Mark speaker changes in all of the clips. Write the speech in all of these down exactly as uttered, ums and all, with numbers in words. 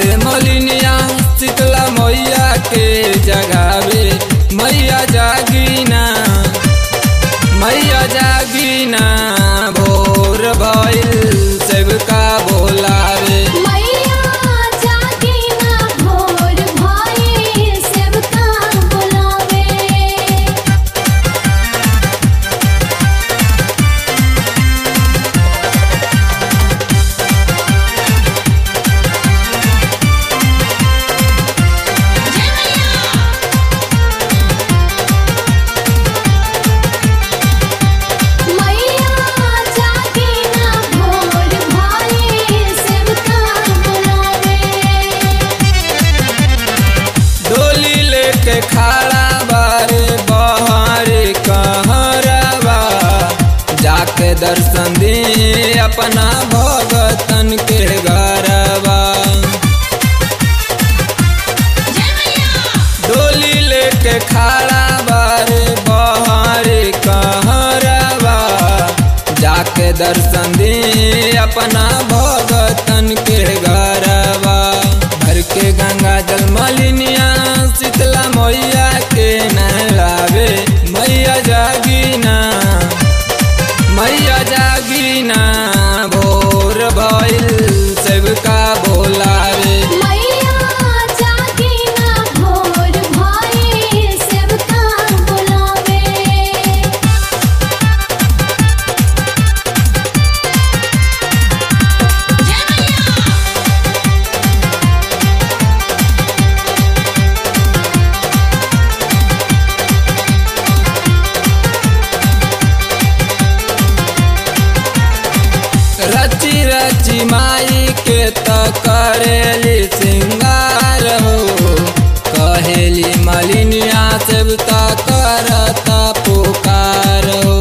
Speaker 1: दबावे मोलिनिया शीतला मैया के जगावे मैया जागीना मैया जागीना भोर भइल सबका बोलावे
Speaker 2: मैया जागीना भोर भइल सबका बोलावे।
Speaker 1: के खाड़ा बारे बहारे कहरवा जाके दर्शन दे अपना भगतन के घरवा। डोली लेके खाड़ा बारे बहारे कहरवा जाके दर्शन दे अपना भगतन के घरवा। भर के गंगा जल मलिनिया शीतला मैया के नहलावे मैया जागीना मैया जागीना भोर भइल सबका बोलावे
Speaker 2: मैया जागीना भोर भइल सबका बोलावे।
Speaker 1: रची रची माई के त करेली सिंगार हो कहेली मलिनिया सब त करता पुकार हो।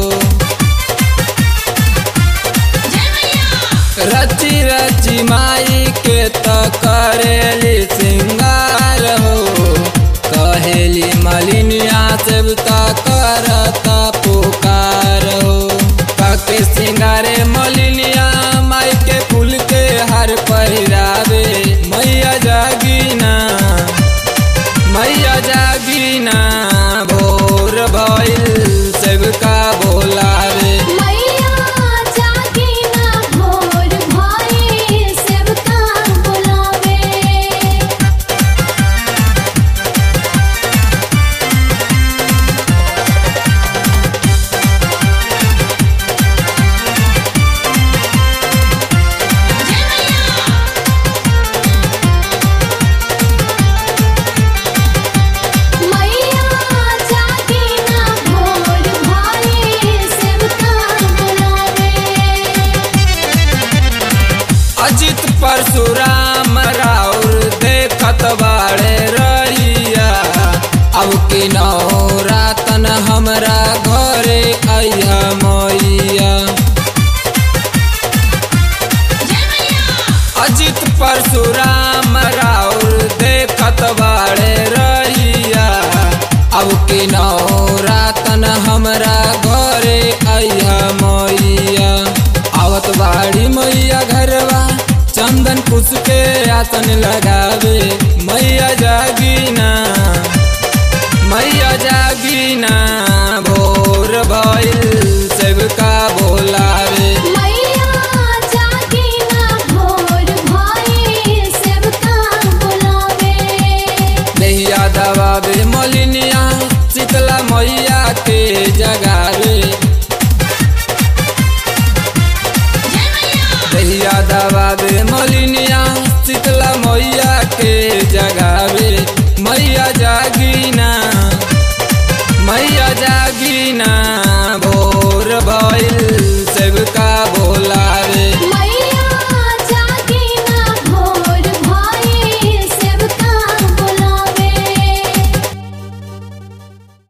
Speaker 1: रची रची माई के त करेली सिंगार हो कहेली मलिनिया सब त करता पुकार हो। के सिंगारे मलिनिया माई के फूल के हार पहिरावे मैया जागीना मैया जागीना भोर भइल सबका बोलावे
Speaker 2: मैया जागीना भोर भइल सबका बोलावे।
Speaker 1: अजित परशुराम राउर देखत बाड़े रहिया अब के नौरातन हमरा घरे अइहा मैया। अजित परशुराम राउर देखत बाड़े रहिया अब के नौरातन हमरा घरे अइहा मैया। आवत बाड़ी मैया घरवा चंदन कुश के आसन लगावे मैया जागीना मैया जागीना भोर भइल सबका बोलावे
Speaker 2: मैया जागीना भोर भइल सबका बोलावे।
Speaker 1: नैया दबावे मलिनिया शीतला मैया के जगावे दहिया दबावे मलिनिया शीतला मैया के जगावे मैया जागीना मैया जागीना भोर भइल सबका बोलावे।